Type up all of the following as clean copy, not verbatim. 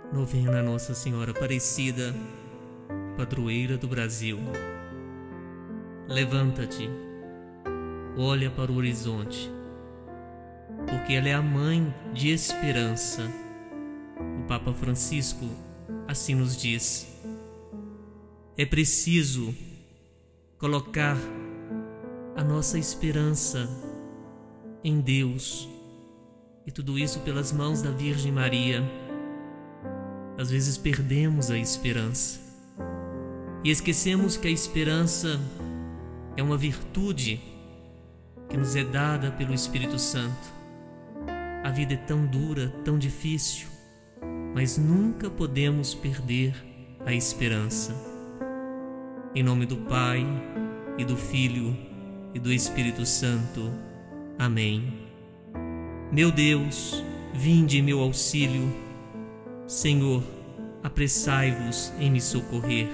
Novena Nossa Senhora Aparecida, padroeira do Brasil. Levanta-te, olha para o horizonte, porque ela é a mãe de esperança. O Papa Francisco assim nos diz. É preciso colocar a nossa esperança em Deus, e tudo isso pelas mãos da Virgem Maria. Às vezes perdemos a esperança e esquecemos que a esperança é uma virtude que nos é dada pelo Espírito Santo. A vida é tão dura, tão difícil, mas nunca podemos perder a esperança. Em nome do Pai, e do Filho, e do Espírito Santo. Amém. Meu Deus, vinde em meu auxílio. Senhor, apressai-vos em me socorrer.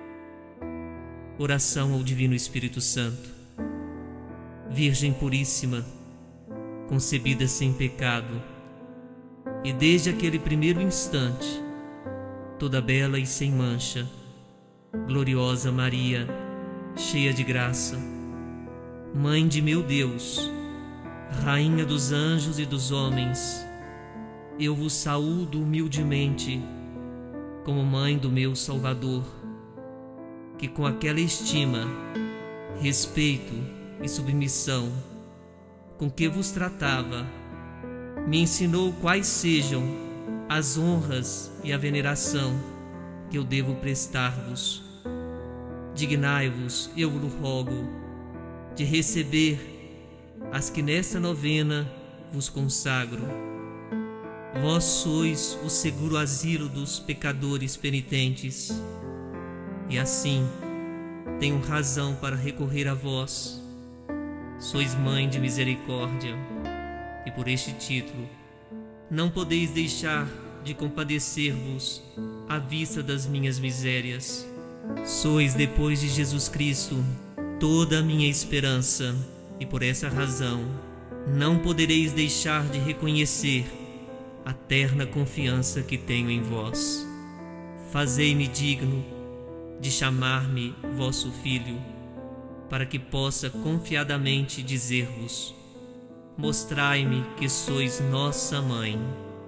Oração ao Divino Espírito Santo. Virgem puríssima, concebida sem pecado, e desde aquele primeiro instante, toda bela e sem mancha, gloriosa Maria, cheia de graça, Mãe de meu Deus, Rainha dos anjos e dos homens, eu vos saúdo humildemente como Mãe do meu Salvador, que com aquela estima, respeito e submissão com que vos tratava, me ensinou quais sejam as honras e a veneração que eu devo prestar-vos. Dignai-vos, eu vos rogo, de receber as que nesta novena vos consagro. Vós sois o seguro asilo dos pecadores penitentes, e assim tenho razão para recorrer a vós. Sois Mãe de misericórdia, e por este título não podeis deixar de compadecer-vos à vista das minhas misérias. Sois, depois de Jesus Cristo, toda a minha esperança, e por essa razão não podereis deixar de reconhecer a terna confiança que tenho em vós. Fazei-me digno de chamar-me vosso filho, para que possa confiadamente dizer-vos: mostrai-me que sois nossa mãe.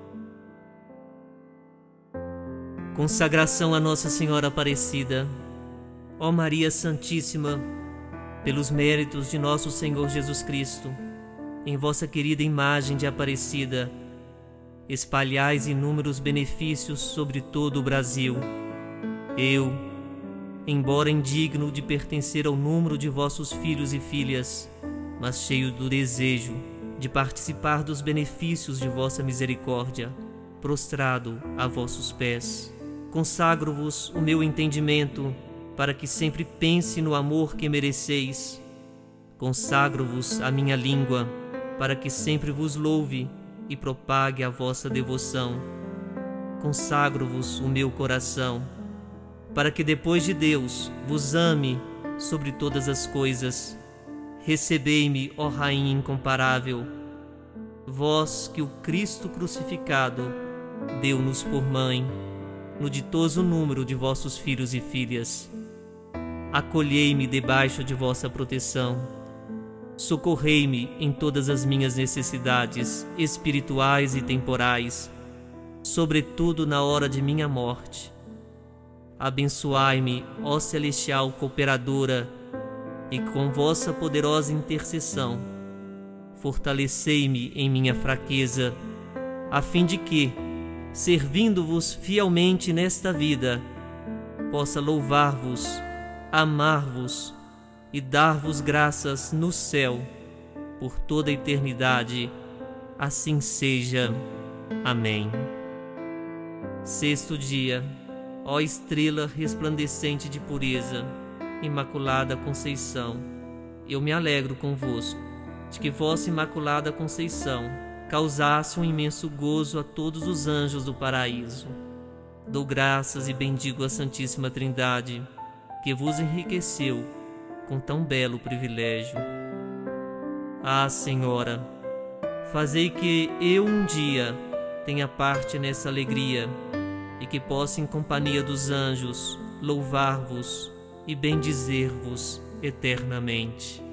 Consagração a Nossa Senhora Aparecida. Ó Maria Santíssima, pelos méritos de nosso Senhor Jesus Cristo, em vossa querida imagem de Aparecida, espalhais inúmeros benefícios sobre todo o Brasil. Eu, embora indigno de pertencer ao número de vossos filhos e filhas, mas cheio do desejo de participar dos benefícios de vossa misericórdia, prostrado a vossos pés, consagro-vos o meu entendimento, para que sempre pense no amor que mereceis. Consagro-vos a minha língua, para que sempre vos louve e propague a vossa devoção. Consagro-vos o meu coração, para que depois de Deus vos ame sobre todas as coisas. Recebei-me, ó Rainha incomparável, vós que o Cristo crucificado deu-nos por mãe, no ditoso número de vossos filhos e filhas. Acolhei-me debaixo de vossa proteção. Socorrei-me em todas as minhas necessidades espirituais e temporais, sobretudo na hora de minha morte. Abençoai-me, ó celestial cooperadora, e com vossa poderosa intercessão, fortalecei-me em minha fraqueza, a fim de que, servindo-vos fielmente nesta vida, possa louvar-vos, amar-vos e dar-vos graças no céu, por toda a eternidade. Assim seja. Amém. Sexto dia. Ó estrela resplandecente de pureza, Imaculada Conceição, eu me alegro convosco, de que vossa Imaculada Conceição causasse um imenso gozo a todos os anjos do paraíso. Dou graças e bendigo a Santíssima Trindade, que vos enriqueceu com tão belo privilégio. Ah, Senhora, fazei que eu um dia tenha parte nessa alegria, e que possa, em companhia dos anjos, louvar-vos e bendizer-vos eternamente.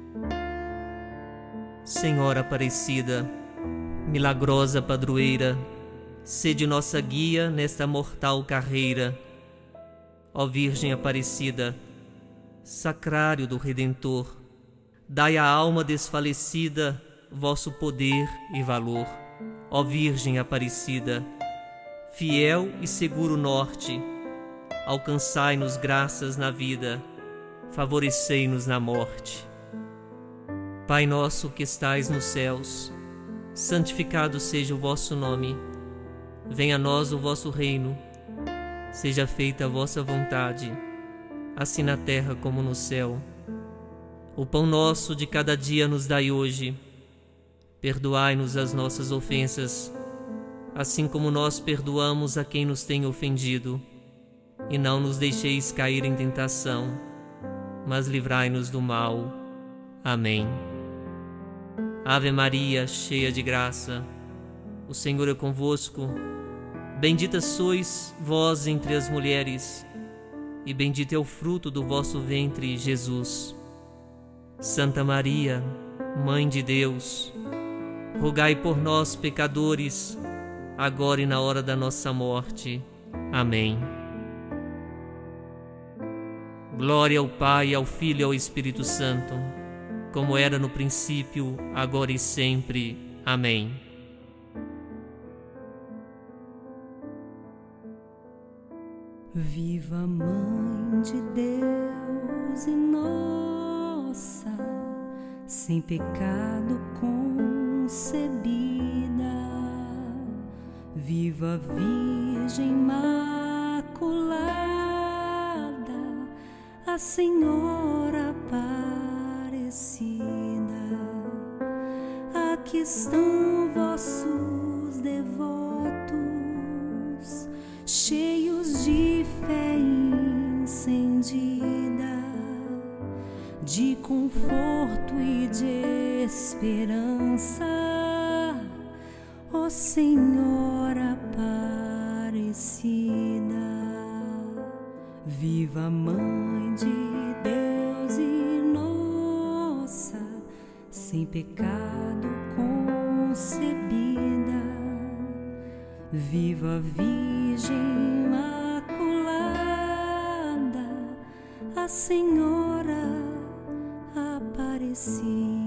Senhora Aparecida, milagrosa padroeira, sede nossa guia nesta mortal carreira. Ó Virgem Aparecida, sacrário do Redentor, dai à alma desfalecida vosso poder e valor. Ó Virgem Aparecida, fiel e seguro norte, alcançai-nos graças na vida, favorecei-nos na morte. Pai nosso que estais nos céus, santificado seja o vosso nome. Venha a nós o vosso reino. Seja feita a vossa vontade, assim na terra como no céu. O pão nosso de cada dia nos dai hoje. Perdoai-nos as nossas ofensas, assim como nós perdoamos a quem nos tem ofendido. E não nos deixeis cair em tentação, mas livrai-nos do mal. Amém. Ave Maria, cheia de graça, o Senhor é convosco. Bendita sois vós entre as mulheres, e bendito é o fruto do vosso ventre, Jesus. Santa Maria, Mãe de Deus, rogai por nós, pecadores, agora e na hora da nossa morte. Amém. Glória ao Pai, ao Filho e ao Espírito Santo, como era no princípio, agora e sempre. Amém. Viva Mãe de Deus e nossa, sem pecado concebida. Viva Virgem Imaculada, a Senhora Aparecida. Aqui estão vossos devotos, cheios de fé encendida, de conforto e de esperança, ó Senhora Aparecida. Viva Mãe de Deus e nossa, sem pecado concebida. Viva Virgem Imaculada, a Senhora Aparecida.